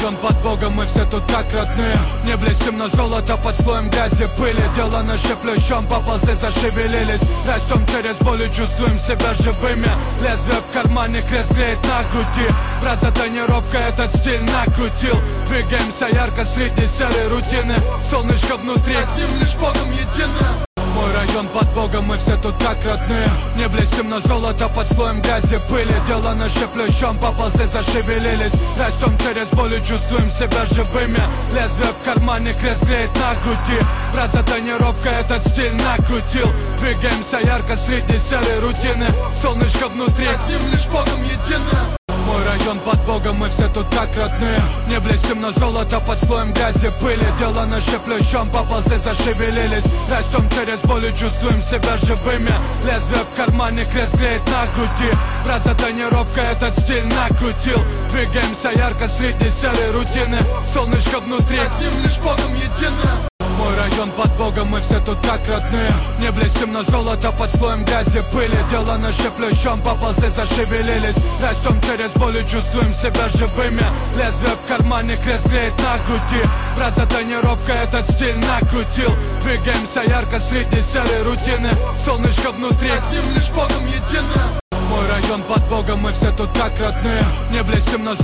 район под Богом, мы все тут как родные. Не блестим на золото под слоем грязи, пыли. Дело наше плющом, поползли, зашевелились. Растем через боль и чувствуем себя живыми. Лезвие в кармане, крест греет на груди. Брат за тренировкой этот стиль накрутил. Двигаемся ярко среди серой рутины. Солнышко внутри, одним лишь Богом едино. Мой район под Богом, мы все тут как родные. Не блестим на золото под слоем грязи, пыли. Дело наше плющом, поползли, зашевелились. Растем через боль и чувствуем себя живыми. Лезвие в кармане, крест греет на груди. Брат за тренировкой этот стиль накрутил. Двигаемся ярко среди серой рутины. Солнышко внутри, одним лишь Богом едино. Мой район под Богом, мы все тут как родные. Не блестим на золото под слоем грязи, пыли. Дело наше плющом, поползли, зашевелились. Растем через боль и чувствуем себя живыми. Лезвие в кармане, крест греет на груди. Брат за тренировкой этот стиль накрутил. Двигаемся ярко среди серой рутины. Солнышко внутри, одним лишь Богом едино. Мой район под Богом, мы все тут как родные. Не блестим на золото под слоем грязи, пыли. Дело наше плющом, поползли, зашевелились. Растем через боль и чувствуем себя живыми. Лезвие в кармане, крест греет на груди. Брат за тренировкой этот стиль накрутил. Двигаемся ярко среди серой рутины. Солнышко внутри, одним лишь Богом едино. Мой район под Богом, мы все тут как родные. Не блестим на